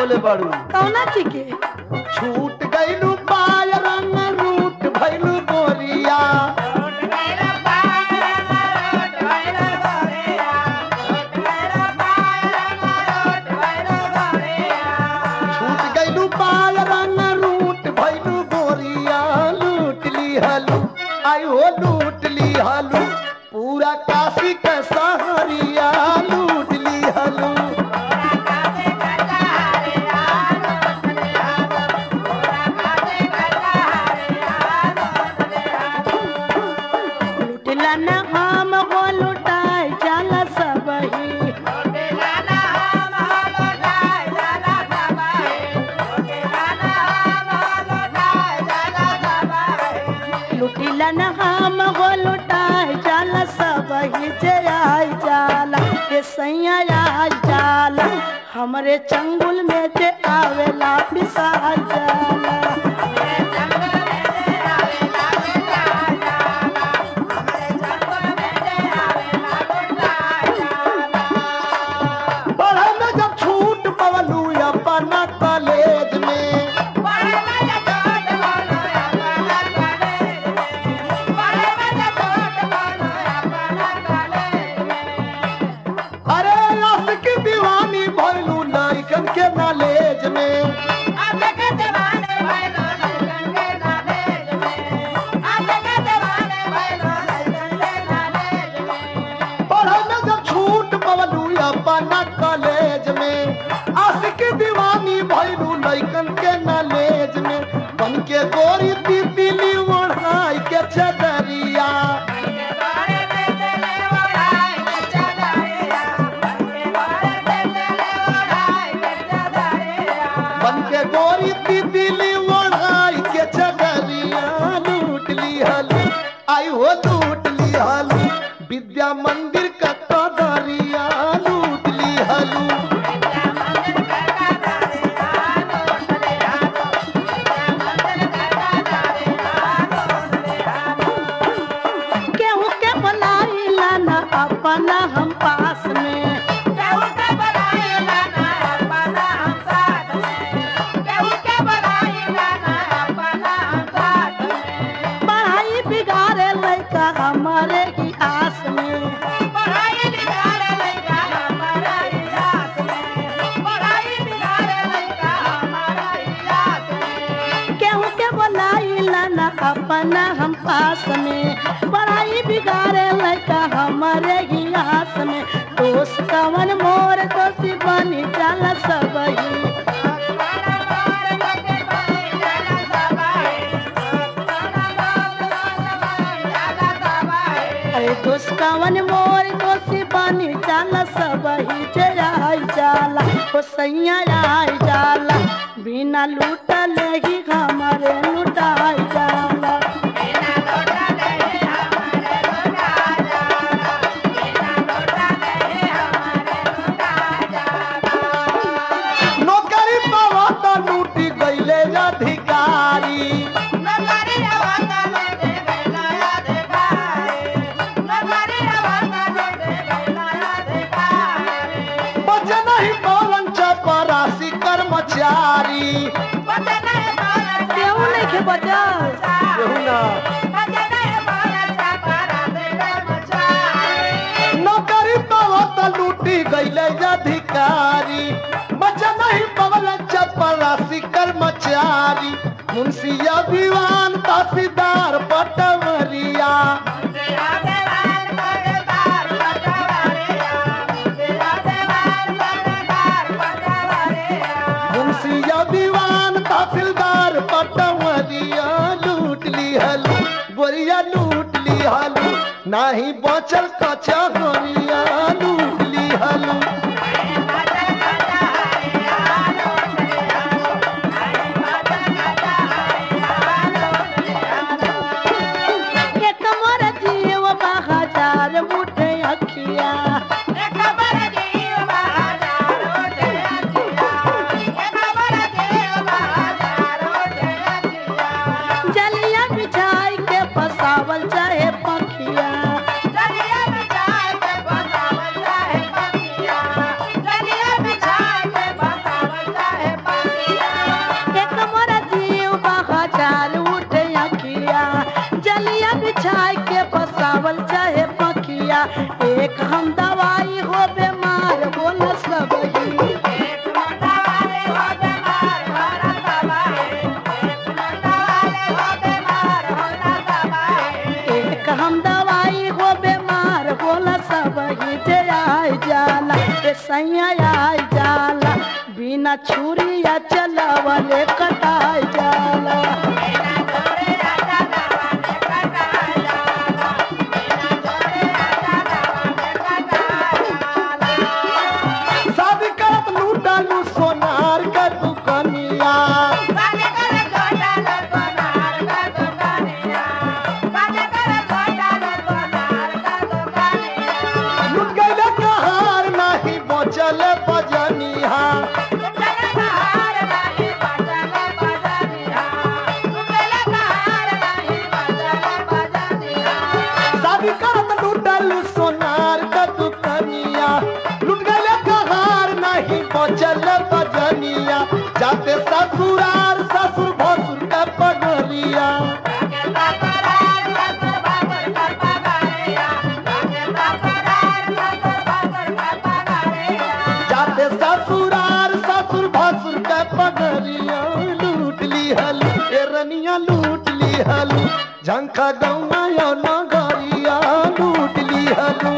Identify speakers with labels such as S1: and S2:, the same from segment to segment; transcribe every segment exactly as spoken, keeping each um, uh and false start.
S1: बनौले बाड़ू
S2: कौना चीज के
S1: छूट गइलू पाय रंग रूट भइलू गोरिया छूट गइलू पाय रंग रूट भइलू गोरिया लूट ली हलू आई हो लूट ली हलू पूरा काशी के सहरिया लूट ली हलू
S2: लुटला न हम हो लुटाई जाला सब ही लुटिला न हम हो लुटाई जाला सब ही जे आई जाला ये सैया आई जाला हमरे चंगुल में जे आवेला पिसाई जाला
S1: पढ़े में जब छूट पवलू अपना कॉलेज में अरे रस की दीवानी भइलू नाइकन के नॉलेज में पढ़े में जब छूट पवलू अपना कॉलेज में आशिक दीवानी भइलू नाइकन के नॉलेज में बन के गोरी तितली ओढ़ाई के चदरिया बन के गोरी तितली ओढ़ाई के चदरिया लूट ली हलू आई हो लूट ली हलू विद्या मंदिर का कदरिया लूट ली हलू
S2: केहू के बनाईला न अपना हम पास में पढ़ाई बिगाड़े लइका हमारे ही आस में केहू के बनाईला न अपना हम पास में पढ़ाई बिगाड़े लइका हमारे ही आस में दोस्त कवन मोर दोषी बनी जाला सब ही अरे दोस्त कवन मोर दोषी बनी जाला सब ही जे आई जाला हो सैया आई जाला बिना लूटले ही हमारे लुटाई जाला
S1: नौकरी पावा तो लूटी गईले अधिकारी बचे नहीं पवन चपरासी कर्मचारी
S2: केहू नहीं के बजा
S1: केहू ना नौकरी पावा तो लूटी गईले अधिकारी बचे नहीं पवन चपरासी कर्मचारी मुंशिया दीवान तहसीलदार पटवरिया मुंशिया दीवान तहसीलदार पटवरिया लूट ली हलू गोरिया लूट ली हलू नाही बचल कचा गोरिया लूट ली हलू
S2: एक मोर जीव बहाजार उठे अखिया जलिया बिछाई के फसावल चाहे पखिया एक हम दवाई हो बीमार बोला सब ही एक हम दवाई हो बीमार बोला सब ही जे आई जाला ए सैया आई जाला बिना छुरी या चलावले कटाई जाला
S1: शादी करत लूटालू सोनार का दुकनिया लूट गईले कहार नहीं बचल बजनिया शादी करत लूटालू सोनार का दुकनिया लूट गईले कहार नहीं बचल बजनिया जाते ससुरार ससुर भसुर का पगरिया जाते ससुरार ससुर भसुर का पगरिया लूट ली हलू ए रनिया लूट ली हलू झंखा गौना यो नगरिया लूट ली हलू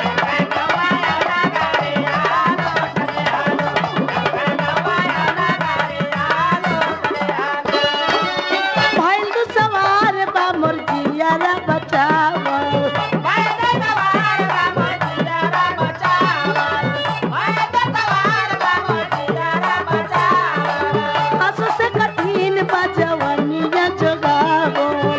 S2: भइल तू सवार बा मोर जियारा बचावल हंस से कठिन बा जवनिया जोगावल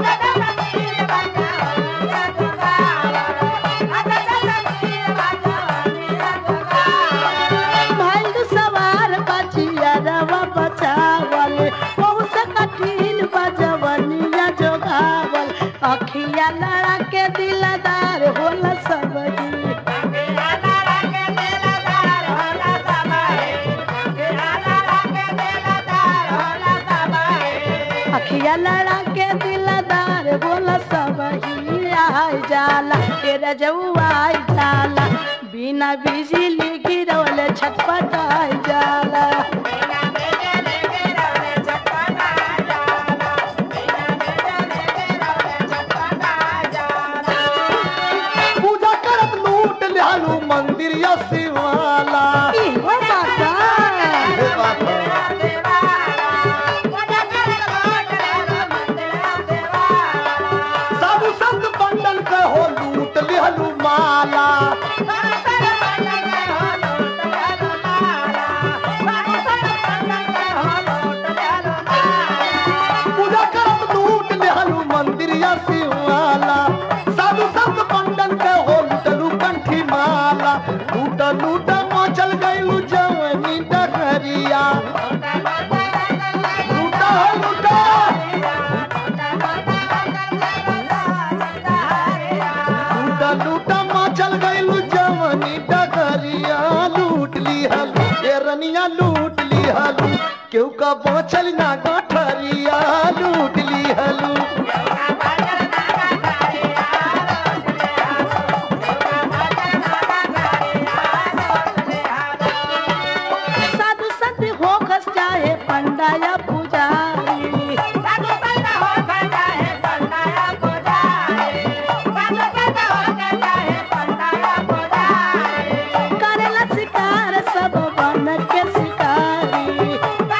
S2: भइल तू सवार बा जियारा बचावल बहुत से कठिन बा जवनिया जोगावल अखिया लड़ा के दिलदार होला सब ही अखिया लड़ा के दिलदार बोला सब ही आई जाला तेरा जऊ आई जाला बिना बिजली गिरवले छटपट आई जाला
S1: पूजा करत लूट लिहालू मंदिर या शिवाला
S2: इहो बाबा
S1: हे बाबा साधु संत बंडन के हो लूट लिहलू माला पूजा करत लूट लिहलू मंदिर या शिवाला साधु संत बंडन के हो लूटलू कंठी माला लूट लूट मचल गईलू जवनी डगरिया लूटा लूटा लूटा लूटा मचल गईलू जवनी डगरिया लूट ली हलू ए रनिया लूट ली हलू केहू का बचल ना गठरिया लूट ली हलू
S2: साधु संत होखस चाहे पंडा या पुजारी करेला शिकार सब बन के शिकारी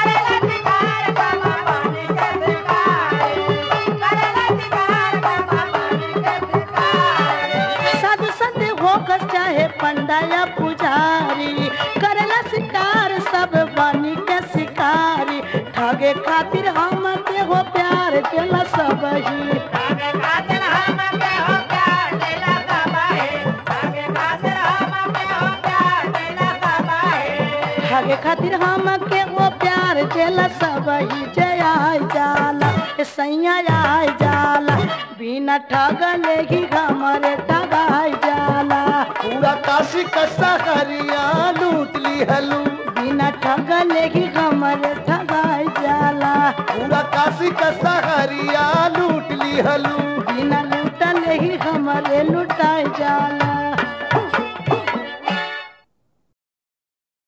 S2: साधु संत होखस चाहे पंडा या पुजारी करेला शिकार सब बनी के शिकारी ठगे खातिर हम के हो प्यार केला सब ही ठगे खातिर हम के वो प्यार केला सब ही जय आई जाला ए सैया आई जाला बिना ठगले ही हमारे ठगाई जाला
S1: पूरा काशी का सहरिया लूट ली हलू
S2: बिना ठगले ही हमारे ठगाई जाला
S1: पूरा काशी का सहरिया लूट ली हलू
S2: बिना लूटले ही हमारे लुटाई जाला